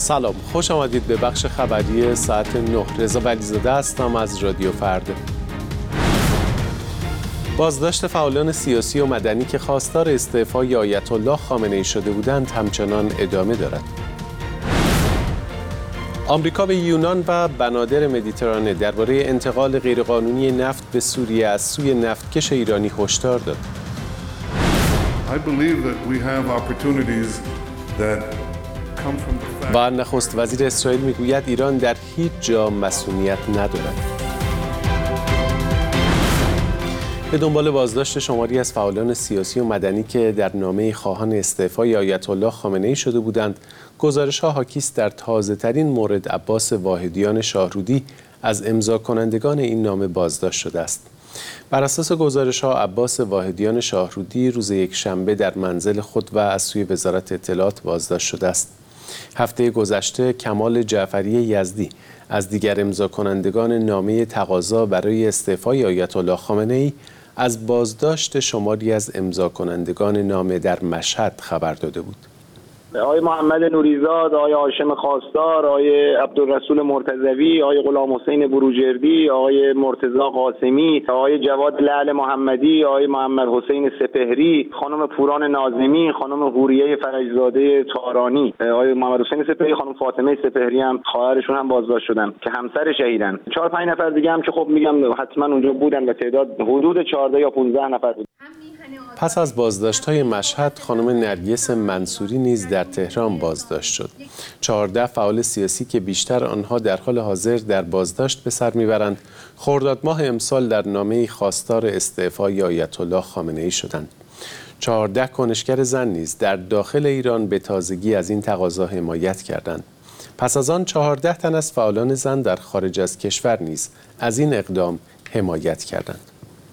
سلام، خوش آمدید به بخش خبری ساعت 9. رضا ولیزاده هستم از رادیو فردا. بازداشت فعالان سیاسی و مدنی که خواستار استعفای آیت الله خامنه‌ای شده بودند همچنان ادامه دارد. آمریکا به یونان و بنادر مدیترانه درباره انتقال غیرقانونی نفت به سوریه از سوی نفتکش ایرانی هشدار داد. و نخست وزیر اسرائیل میگوید ایران در هیچ جا مصونیت ندارد. به دنبال بازداشت شماری از فعالان سیاسی و مدنی که در نامه خواهان استعفای آیت الله خامنه‌ای شده بودند، گزارش‌ها حاکی است در تازه‌ترین مورد عباس واحدیان شاهرودی از امضا کنندگان این نامه بازداشت شده است. بر اساس گزارش‌ها عباس واحدیان شاهرودی روز یکشنبه در منزل خود و از سوی وزارت اطلاعات بازداشت شده است. هفته گذشته کمال جعفری یزدی از دیگر امضا کنندگان نامه تقاضا برای استعفای آیت الله خامنه‌ای از بازداشت شماری از امضا کنندگان نامه در مشهد خبر داده بود. آقای محمد نوریزاد، آقای هاشم خواستار، آقای عبدالرسول مرتضوی، آقای غلام حسین بروجردی، آقای مرتضی قاسمی، آقای جواد لعل محمدی، آقای محمد حسین سپهری، خانم پوران ناظمی، خانم حوریه فرجزاده تارانی، آقای محمد حسین سپهری، خانم فاطمه سپهری هم خواهرشون هم بازداشت شدن که همسر شهیدن. 4-5 نفر دیگه هم که خب میگم حتما اونجا بودن و تعداد حدود 14 یا 15 نفر بود. پس از بازداشت‌های مشهد، خانم نرگس منصوری نیز در تهران بازداشت شد. 14 فعال سیاسی که بیشتر آنها در حال حاضر در بازداشت به سر میبرند، خرداد ماه امسال در نامه‌ای خواستار استعفای آیت الله خامنه‌ای شدند. 14 کنشگر زن نیز در داخل ایران به تازگی از این تقاضا حمایت کردند. پس از آن 14 تن از فعالان زن در خارج از کشور نیز از این اقدام حمایت کردند.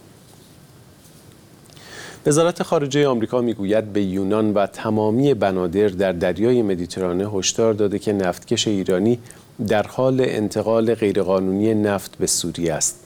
وزارت خارجه آمریکا میگوید به یونان و تمامی بنادر در دریای مدیترانه هشدار داده که نفتکش ایرانی در حال انتقال غیرقانونی نفت به سوریه است.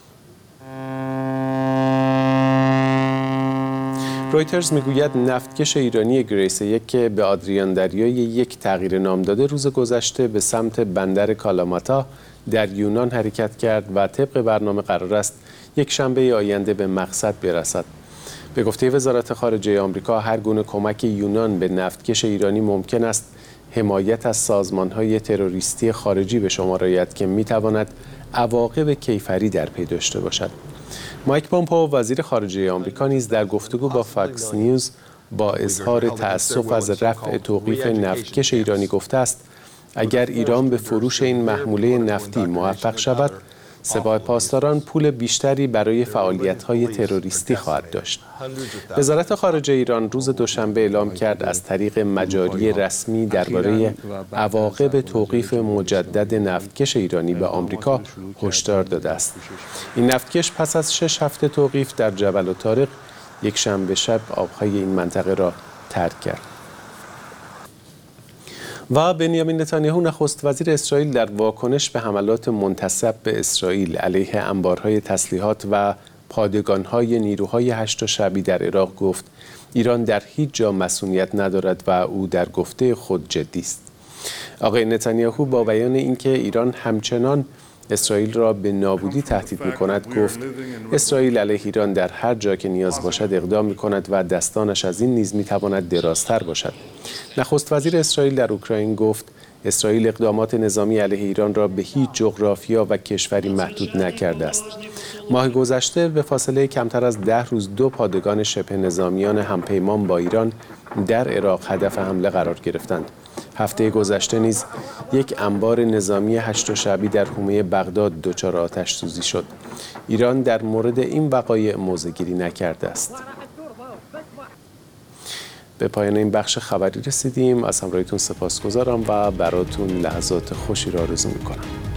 رویترز میگوید نفتکش ایرانی گریس 1 که به آدریان دریای 1 تغییر نام داده روز گذشته به سمت بندر کالاماتا در یونان حرکت کرد و طبق برنامه قرار است یک شنبه آینده به مقصد برسد. به گفته وزارت خارجه آمریکا، هر گونه کمک یونان به نفتکش ایرانی ممکن است حمایت از سازمان‌های تروریستی خارجی به شمار آید که می‌تواند عواقب کیفری در پی داشته باشد. مایک پومپئو وزیر خارجه آمریکا نیز در گفتگو با فاکس نیوز با اظهار تأسف از رفع توقیف نفتکش ایرانی گفته است اگر ایران به فروش این محموله نفتی موفق شود، سپاه پاسداران پول بیشتری برای فعالیت‌های تروریستی خواهد داشت. وزارت خارجه ایران روز دوشنبه اعلام کرد از طریق مجاری رسمی درباره عواقب توقیف مجدد نفتکش ایرانی به آمریکا هشدار داده است. این نفتکش پس از 6 هفته توقیف در جبل الطارق یک شنبه شب آب‌های این منطقه را ترک کرد. و بنیامین نتانیاهو نخست وزیر اسرائیل در واکنش به حملات منتسب به اسرائیل علیه انبارهای تسلیحات و پادگانهای نیروهای هشت شعبی در عراق گفت ایران در هیچ جا مصونیت ندارد و او در گفته خود جدی است. آقای نتانیاهو با بیان اینکه ایران همچنان اسرائیل را به نابودی تهدید می‌کند گفت اسرائیل علیه ایران در هر جا که نیاز باشد اقدام می‌کند و دستانش از این نیز می‌تواند درازتر باشد. نخست وزیر اسرائیل در اوکراین گفت اسرائیل اقدامات نظامی علیه ایران را به هیچ جغرافیا و کشوری محدود نکرده است. ماه گذشته به فاصله کمتر از 10 روز 2 پادگان شبه نظامیان همپیمان با ایران در عراق هدف حمله قرار گرفتند. هفته گذشته نیز یک انبار نظامی هشت شعبی در حومه بغداد دچار آتش سوزی شد. ایران در مورد این وقایع موضع‌گیری نکرده است. به پایان این بخش خبری رسیدیم. از همراهیتون سپاسگزارم و براتون لحظات خوشی را آرزو می‌کنم.